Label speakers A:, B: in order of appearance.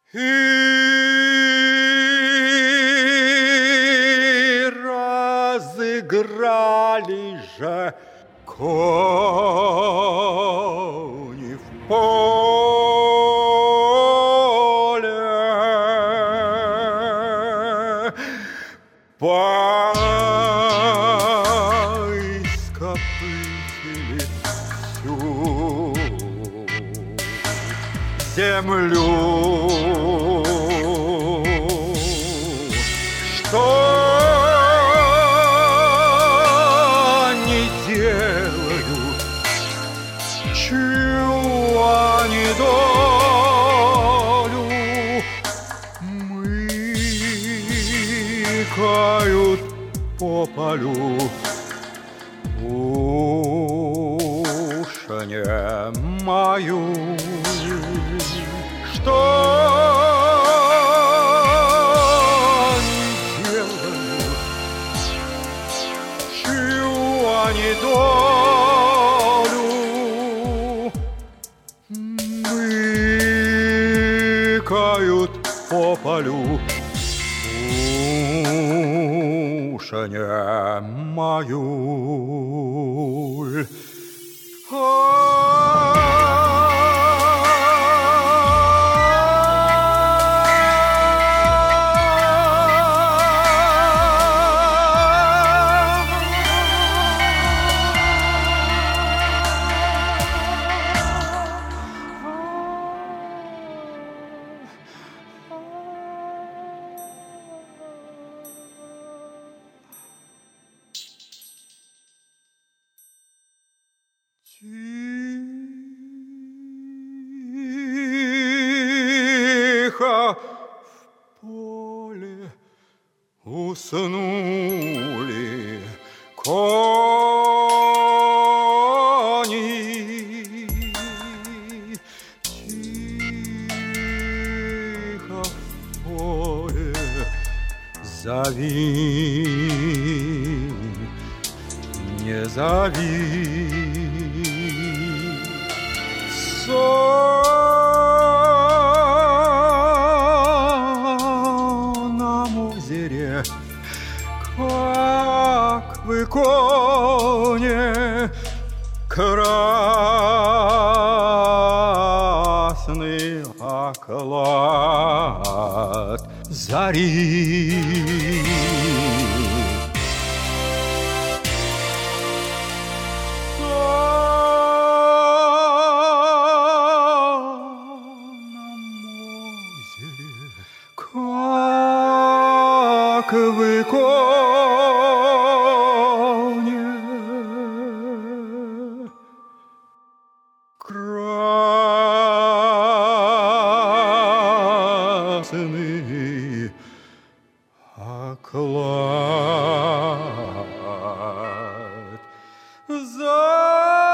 A: И разыграли же кони в поле. Поископытили всю землю. Что они делают, чью они долю мыкают по полю. Уж не мою, что они делают, чью они долю мыкают по полю. Уж не мою. Тихо в поле уснули кони. Тихо в поле зови, не зови. Сонном озере, как вы, кони, красный оклад зари. Как вы, кони, красный оклад зари.